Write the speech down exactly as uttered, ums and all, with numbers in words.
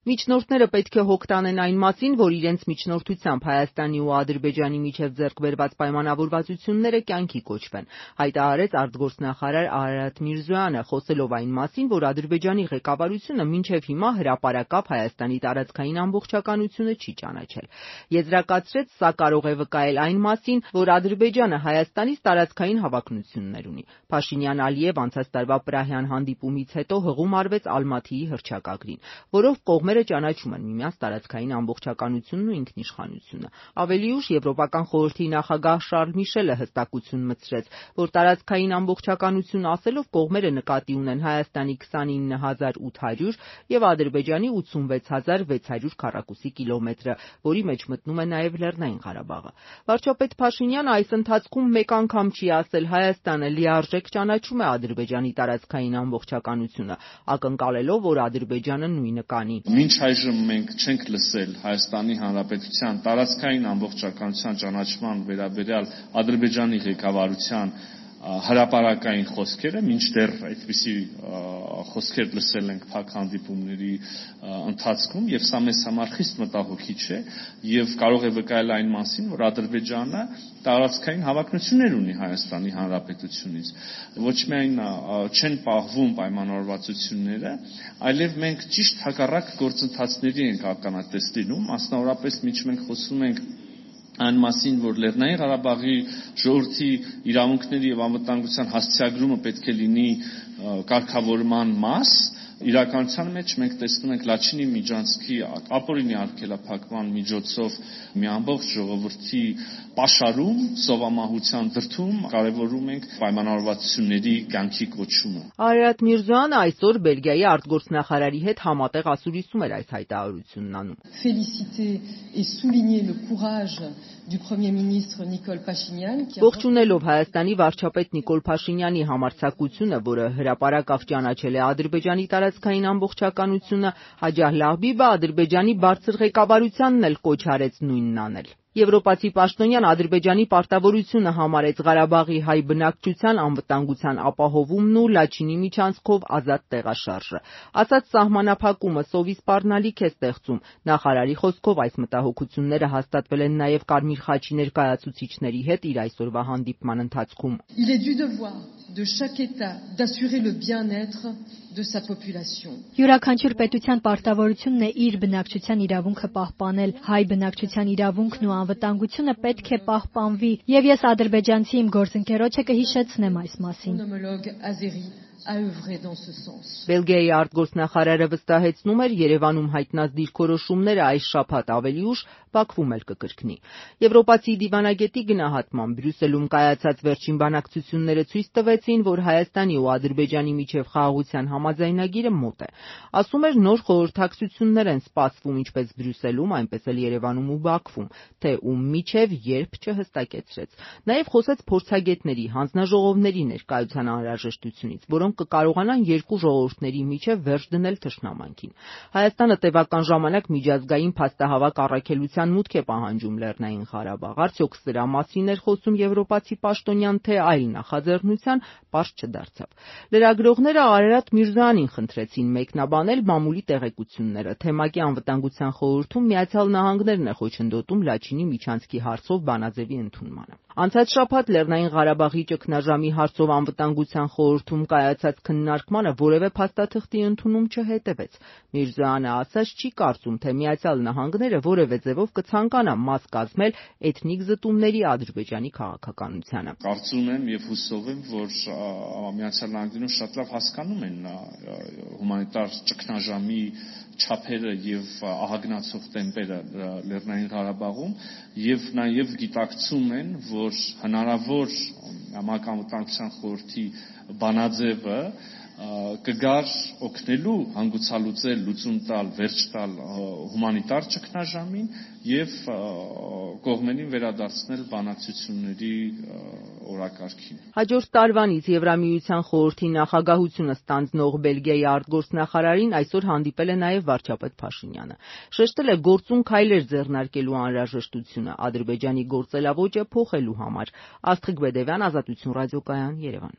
Միջնորդները պետք է հոգ տանեն այն մասին, որ իրենց միջնորդությամբ Հայաստանի ու Ադրբեջանի միջև ձեռք բերված պայմանավորվածությունները կյանքի կոչվեն, հայտարարեց արտգործնախարար Արարատ Միրզոյանը, խոսելով այն մասին, որ Ադրբեջանի ղեկավարությունը մինչև հիմա հրապարակավ Հայաստանի տարածքային ամբողջականությունը չի ճանաչել։ Եզրակացրեց, սա կարող է վկայել այն մասին, որ Ադրբեջանը Հայաստանից տարածքային հավակնություններ ունի։ Փաշինյան-Ալիև անցած տարվա Պրահյան հանդիպումից հետո հղում արվեց Ալմաթիի հռչակագրին, որով կողմերը ճանաչում են միմյանց տարածքային ամբողջականությունն ու ինքնիշխանությունը։ Ավելի ուշ Եվրոպական խորհրդի նախագահ Շարլ Միշելը հստակություն մտցրեց, որ տարածքային ամբողջականություն ասելով կողմերը նկատի ունեն Հայաստանի քսանինը հազար ութ հարյուր եւ Ադրբեջանի ութսունվեց հազար վեց հարյուր քառակուսի կիլոմետրը, որի մեջ մտնում է նաեւ Լեռնային Ղարաբաղը։ Վարչապետ Փաշինյանը այս ընթացքում մեկ անգամ չի ասել Հայաստանը լիարժեք ճանաչում է Ադրբեջանի տարածքային ամբողջականությունը, ակնկալելով, որ Ադրբեջանը նույնը կանի։ Մինչ այժմ մենք չենք լսել Հայաստանի Հանրապետության տարածքային ամբողջականության ճանաչման վերաբերյալ Ադրբեջանի ղեկավարության հրապարակային խոսքերը, մինչդեռ այդպիսի խոսքեր լսել ենք փակ հանդիպումների ընթացքում, եւ սա մեզ համար խիստ մտահոգիչ է եւ կարող է վկայել այն մասին, որ Ադրբեջանը տարածքային հավակնություններ ունի Հայաստանի Հանրապետությունից։ Ոչ միայն չեն պահվում պայմանավորվածությունները, այլև մենք ճիշտ հակառակ գործընթացների ենք ականատես լինում, մասնավորապես մինչ մենք խոսում ենք այն մասին, որ Լեռնային Ղարաբաղի ժողովրդի իրավունքների եւ անվտանգության հասցեագրումը պետք է լինի կարգավորման մաս, իրականության մեջ մենք տեսնում ենք Լաչինի միջանցքի ապօրինի արգելափակման միջոցով մի ամբողջ ժողովրդի պաշարում, սովամահության դրդում կարևորում ենք պայմանավորվածությունների կյանքի կոչումը։ Արարատ Միրզոյանը այսօր Բելգիայի արտգործնախարարի հետ համատեղ ասուլիսում էր այս հայտարարությունն անում։ Féliciter et souligner le courage du Premier ministre Nicole Pachinian qui Ողջունելով Հայաստանի վարչապետ Նիկոլ Փաշինյանի համարձակությունը, որը հրապարակավ ճանաչել է Ադրբեջանի տարածքային ամբողջականությունը, Հաջահ Լահբիբը Ադրբեջանի բարձր ղեկավարությանն էլ կոչ արեց նույնն անել։ Եվրոպացի պաշտոնյան Ադրբեջանի պարտավորությունը համարեց Ղարաբաղի հայ բնակչության անվտանգության ապահովումն ու Լաչինի միջանցքով ազատ տեղաշարժը։ Ասած սահմանափակումը սովի սպառնալիք է ստեղծում։ Նախարարի խոսքով այս մտահոգությունները հաստատվել են նաև Կարմիր խաչի ներկայացուցիչների հետ իր այսօրվա հանդիպման ընթացքում։ Il est du devoir de chaque État d'assurer le bien-être de sa population. Յուրաքանչյուր պետության պարտավորությունն է իր բնակչության իրավունքը պահպանել, հայ բնակչության իրավունքն ու անվտանգությունը պետք է պահպանվի, եւ ես ադրբեջանցի իմ գործընկերոջը կհիշեցնեմ այս մասին։ Բելգիայի արտգործնախարարը վստահեցնում էր Երևանում հայտնած դիրքորոշումները այս շաբաթ ավելի ուշ Բաքվում էլ կկրկնի։ Եվրոպացի դիվանագետի գնահատմամբ Բրյուսելում կայացած վերջին բանակցությունները ցույց տվեցին, որ Հայաստանի ու Ադրբեջանի միջև խաղաղության համաձայնագիրը մոտ է։ Ասում էր նոր խորհրդակցություններ են սպասվում ինչպես Բրյուսելում, այնպես էլ Երևանում ու Բաքվում, թե ում միջև երբ չհստակեցրեց։ Նաև խոսեց փորձագետների, հանձնաժողովների ներկայության անհրաժեշտությունից, որոնք կկարողանան երկու ժողովուրդների միջև վերջ դնել թշնամանքին։ Հայաստանը տևական ժամանակ միջազգային փաստահավաք առաքելության մուտք է պահանջում Լեռնային Ղարաբաղ։ Արդյոք սրա մասին էր խոսում եվրոպացի պաշտոնյան, թե այլ նախաձեռնության, պարզ չդարձավ։ Լրագրողները Արարատ Միրզոյանին խնդրեցին մեկնաբանել մամուլի տեղեկությունները, թե ՄԱԿ-ի անվտանգության խորհրդում Միացյալ Նահանգներն է խոչընդոտում Լաչինի միջանցքի հարցով բանաձևի ընդունմանը։ Անցած շաբաթ Լեռնային Ղարաբաղի ճգնաժամի հարցով անվտանգության խորհրդում կայացած քննարկմանը որևէ փաստաթղթի ընդունում չհետևեց։ Միրզոյանը ասաց չի կարծում, թե Միացյալ Նահանգները որևէ ձևով կցանկանա մաս կազմել էթնիկ զտումների Ադրբեջանի քաղաքականությանը։ Կարծում եմ եւ հուսով եմ, որ Միացյալ Նահանգներում շատ լավ հասկանում են հումանիտար ճգնաժամի չափերը եւ ահագնացող տեմպերը Լեռնային Ղարաբաղում եւ նաեւ գիտակցում են, որ հնարավոր ՄԱԿ անվտանգության խորհրդի բանաձևը կգար օգնելու հանգուցալուծել, լուծում տալ, վերջ տալ հումանիտար ճգնաժամին եւ կողմերին վերադարձնել բանակցությունների օրակարգին։ Հաջորդ տարվանից Եվրամիության խորհրդի նախագահությունը ստանձնող Բելգիայի արտգործնախարարին այսօր հանդիպել է նաև վարչապետ Փաշինյանը։ Շեշտել է գործուն քայլեր ձեռնարկելու անհրաժեշտությունը Ադրբեջանի գործելավոճը փոխելու համար։ Աստղիկ Բեդևյան, Ազատություն ռադիոկայան, Երևան։